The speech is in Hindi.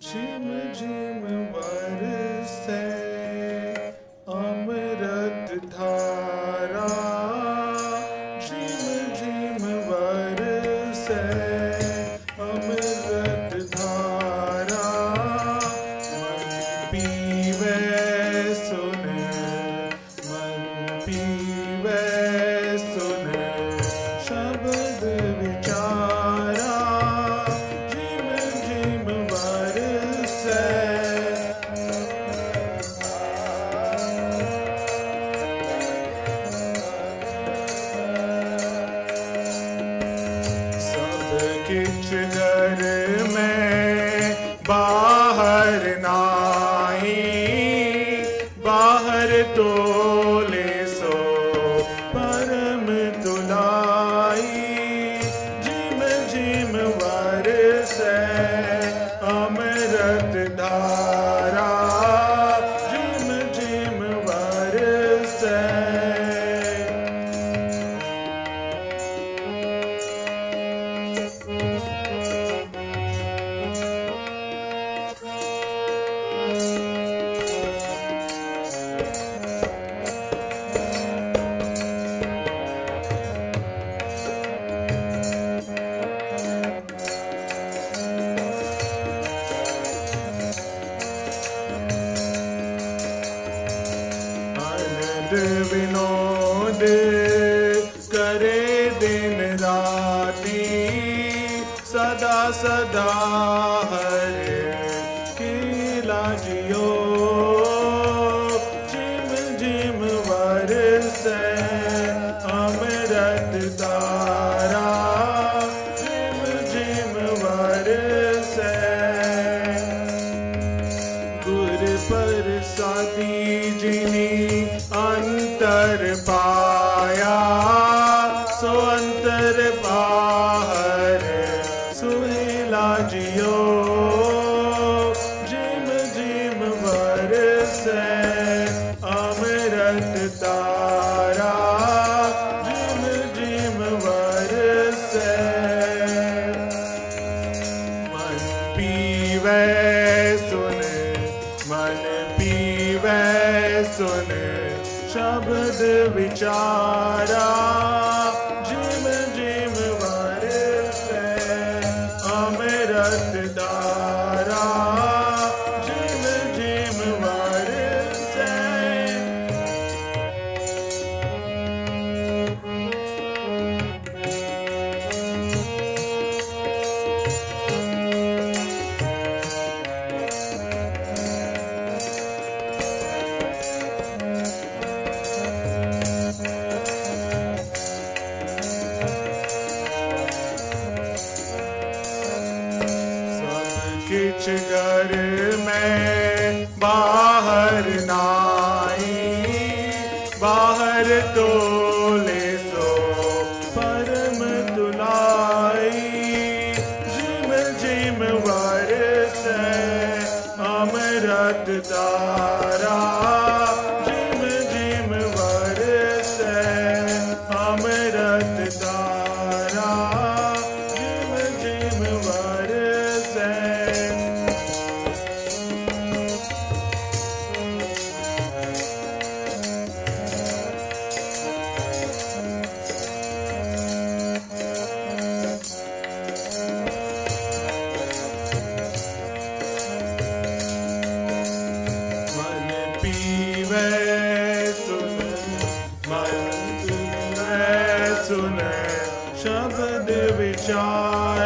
झिम झिम बरसे अमृत धारा, झिम झिम बरसे अमृत धारा। मन पीवे सुन, मन पीवे सुन शब्द विचारा, झिम झिम बरसे। सब किछ घर में बाहर नाई, बाहर तोले सो परम तुलाई। झिम झिम बरसे अमृत धारा, झिम झिम बरसे। आनंद विनोद करे दिन राती, सदा सदा हरे खिला जियो। झिम झिम बरसे अमृत धारा, झिम झिम बरसे। गुर प्रसादी जिनी अंतर पाया, सो अंतर बाहर सुहेला जियो। झिम झिम बरसे अमृत धारा, झिम झिम बरसे। मन पीवे सुन, मन पीवे सुन शब्द विचारा। झिम झिम बरसे अमृत धारा, झिम झिम बरसे। किछ घर में बाहर नाई, बाहर तोले सो परम तुलाई। झिम झिम बरसे अमृत धारा, झिम झिम बरसे अमृत धारा, झिम झिम बरसे। मन पीवे सुन, मन पीवे सुन शब्द विचार।